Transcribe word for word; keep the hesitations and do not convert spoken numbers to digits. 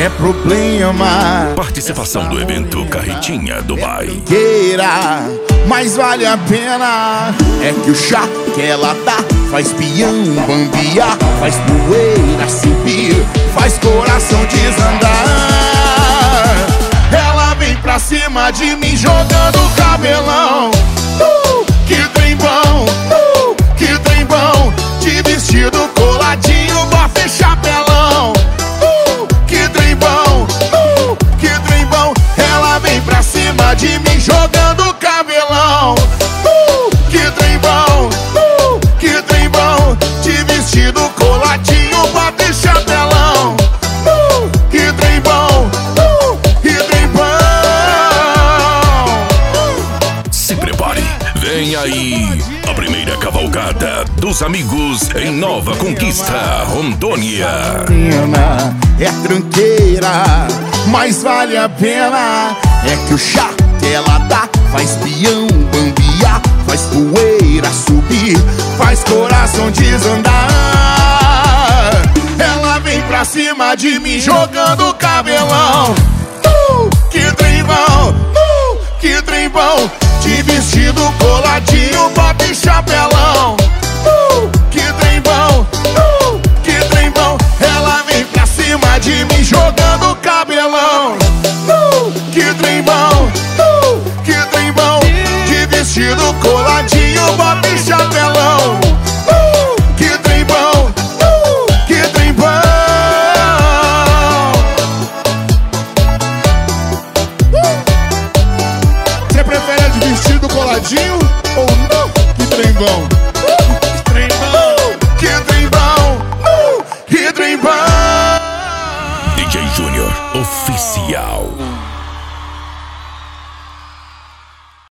é problema. Participação do evento Carretinha Dubai. Queira, mas vale a pena. É que o chá que ela dá faz peão bambiar, faz poeira subir, faz coração desandar. Ela vem pra cima de mim jogando cabelão. Uh, que trem bom, uh, que trem bom. De vestido coladinho, bota e chapelão. Uh, que trem bom, uh, que trem bom. Ela vem pra cima de mim jogando cabelão. Uh, que trem bom, uh, que trem bom. De vestido coladinho, bota e chapelão. Uh, que trem bom, uh, que trem bom. Se prepare, vem aí a primeira cavalgada dos amigos em Nova Conquista, Rondônia. Pena, é tranqueira, mas vale a pena. É que o chá que ela dá faz peão bambiar, faz poeira subir, faz coração desandar. Ela vem pra cima de mim jogando cabelão. Uh, que trem bom, uh, que trem bom. De vestido coladinho, bota e chapelão. Uh, que trem bom, uh, que trem bom. Ela vem pra cima de mim jogando cabelão. Uh, que trem bom, uh, que trem bom. De vestido coladinho, bota e chapelão. Uh, que trem bom, uh, que trem bom. Você prefere de vestido coladinho ou não? Que trem bom, uh, que trem bom, que trem bom, uh, que trem bom. D J Júnior Oficial.